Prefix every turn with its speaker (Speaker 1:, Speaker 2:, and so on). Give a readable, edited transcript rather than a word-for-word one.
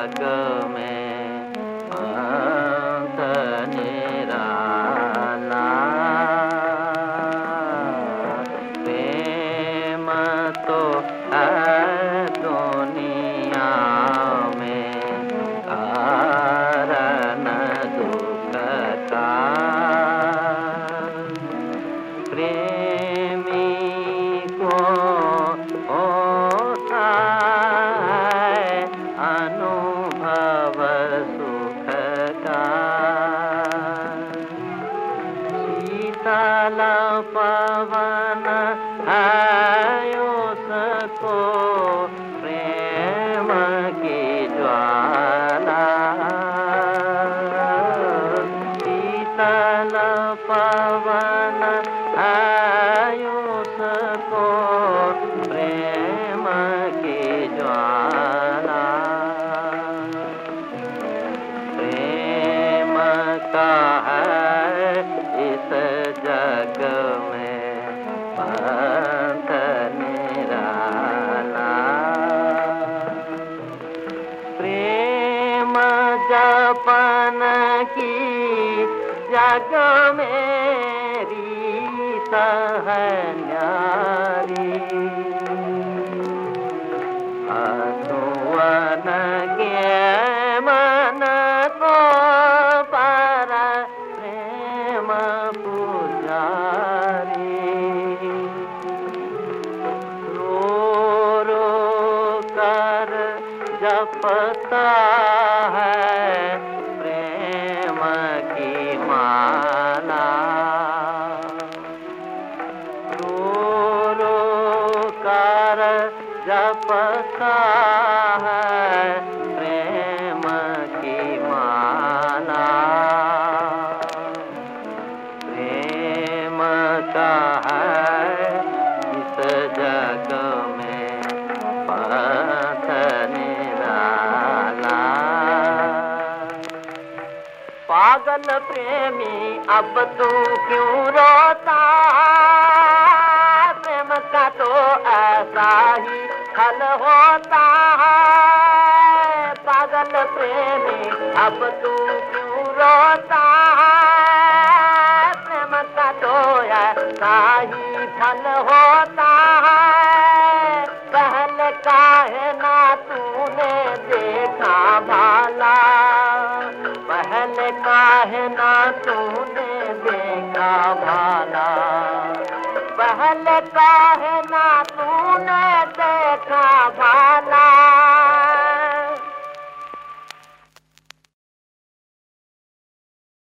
Speaker 1: जग में पंथ निराला। प्रेम तो है दुनिया में कारण दुख का। प्रेमी को होता है अनुभव सुख का। शीतल पवन है उसको प्रेम की ज्वाला। शीतल पवन है उसको प्रेम की ज्वाला। प्रेम का है इस जग में पंथ निराला। प्रेम जपन की जग मेरी है न्यारी। हसुअन के मन को पर प्रेम पुजारी। रो रो कर जपता है प्रेम की माला। रो रो कर जपता है प्रेम की माला। प्रेम का है इस जग में पंथ निराला। पागल प्रेमी अब तू क्यों रोता। प्रेम का तो ऐसा ही फल होता है। पागल प्रेमी अब तू क्यों रोता। प्रेम का तो ऐसा ही फल होता है। पहले काहे ना तूने देखा भाला। पहले काहे ना तूने देखा भाला। पहले काहे ना तूने देखा भाला।